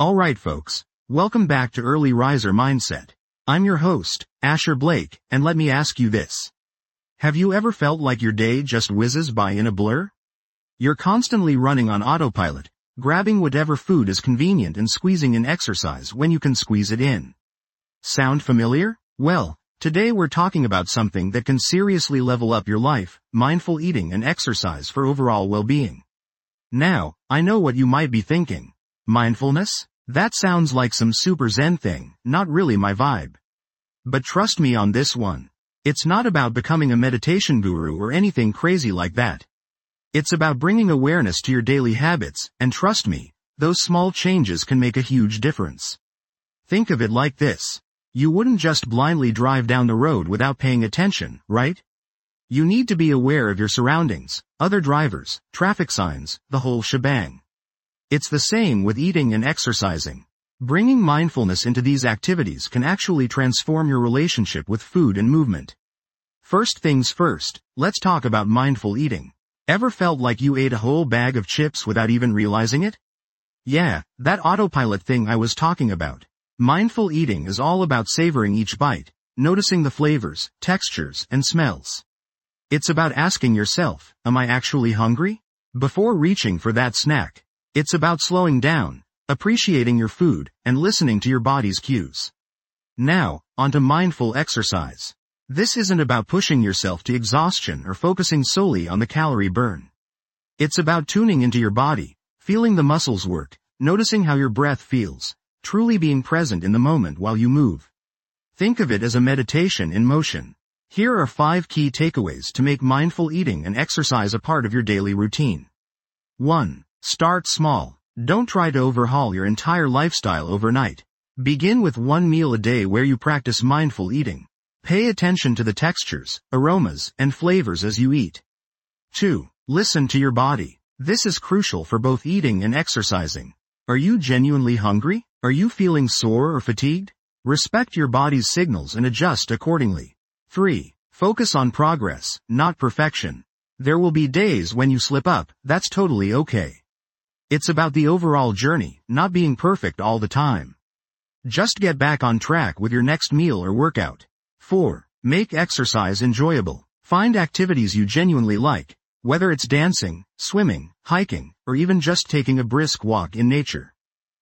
Alright folks, welcome back to Early Riser Mindset. I'm your host, Asher Blake, and let me ask you this. Have you ever felt like your day just whizzes by in a blur? You're constantly running on autopilot, grabbing whatever food is convenient and squeezing in exercise when you can squeeze it in. Sound familiar? Well, today we're talking about something that can seriously level up your life, mindful eating and exercise for overall well-being. Now, I know what you might be thinking. Mindfulness? That sounds like some super zen thing, not really my vibe. But trust me on this one. It's not about becoming a meditation guru or anything crazy like that. It's about bringing awareness to your daily habits, and trust me, those small changes can make a huge difference. Think of it like this. You wouldn't just blindly drive down the road without paying attention, right? You need to be aware of your surroundings, other drivers, traffic signs, the whole shebang. It's the same with eating and exercising. Bringing mindfulness into these activities can actually transform your relationship with food and movement. First things first, let's talk about mindful eating. Ever felt like you ate a whole bag of chips without even realizing it? Yeah, that autopilot thing I was talking about. Mindful eating is all about savoring each bite, noticing the flavors, textures, and smells. It's about asking yourself, am I actually hungry? Before reaching for that snack. It's about slowing down, appreciating your food, and listening to your body's cues. Now, onto mindful exercise. This isn't about pushing yourself to exhaustion or focusing solely on the calorie burn. It's about tuning into your body, feeling the muscles work, noticing how your breath feels, truly being present in the moment while you move. Think of it as a meditation in motion. Here are 5 key takeaways to make mindful eating and exercise a part of your daily routine. 1. Start small. Don't try to overhaul your entire lifestyle overnight. Begin with one meal a day where you practice mindful eating. Pay attention to the textures, aromas, and flavors as you eat. 2. Listen to your body. This is crucial for both eating and exercising. Are you genuinely hungry? Are you feeling sore or fatigued? Respect your body's signals and adjust accordingly. 3. Focus on progress, not perfection. There will be days when you slip up, that's totally okay. It's about the overall journey, not being perfect all the time. Just get back on track with your next meal or workout. 4. Make exercise enjoyable. Find activities you genuinely like, whether it's dancing, swimming, hiking, or even just taking a brisk walk in nature.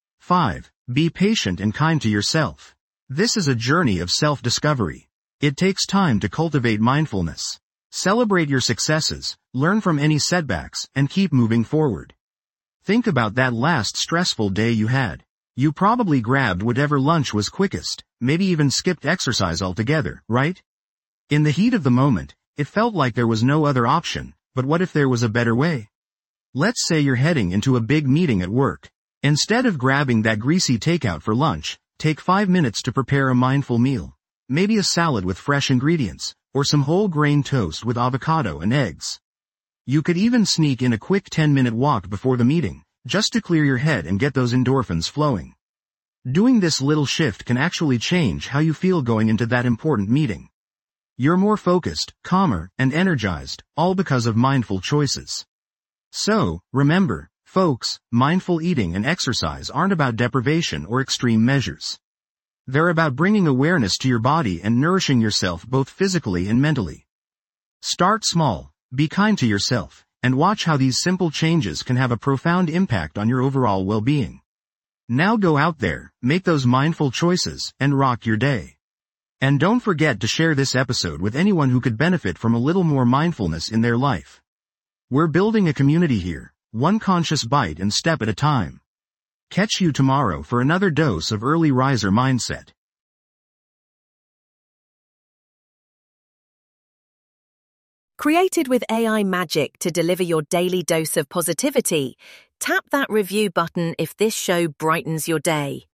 5. Be patient and kind to yourself. This is a journey of self-discovery. It takes time to cultivate mindfulness. Celebrate your successes, learn from any setbacks, and keep moving forward. Think about that last stressful day you had. You probably grabbed whatever lunch was quickest, maybe even skipped exercise altogether, right? In the heat of the moment, it felt like there was no other option, but what if there was a better way? Let's say you're heading into a big meeting at work. Instead of grabbing that greasy takeout for lunch, take 5 minutes to prepare a mindful meal. Maybe a salad with fresh ingredients, or some whole grain toast with avocado and eggs. You could even sneak in a quick 10-minute walk before the meeting, just to clear your head and get those endorphins flowing. Doing this little shift can actually change how you feel going into that important meeting. You're more focused, calmer, and energized, all because of mindful choices. So, remember, folks, mindful eating and exercise aren't about deprivation or extreme measures. They're about bringing awareness to your body and nourishing yourself both physically and mentally. Start small, be kind to yourself, and watch how these simple changes can have a profound impact on your overall well-being. Now go out there, make those mindful choices, and rock your day. And don't forget to share this episode with anyone who could benefit from a little more mindfulness in their life. We're building a community here, one conscious bite and step at a time. Catch you tomorrow for another dose of Early Riser Mindset. Created with AI magic to deliver your daily dose of positivity, tap that review button if this show brightens your day.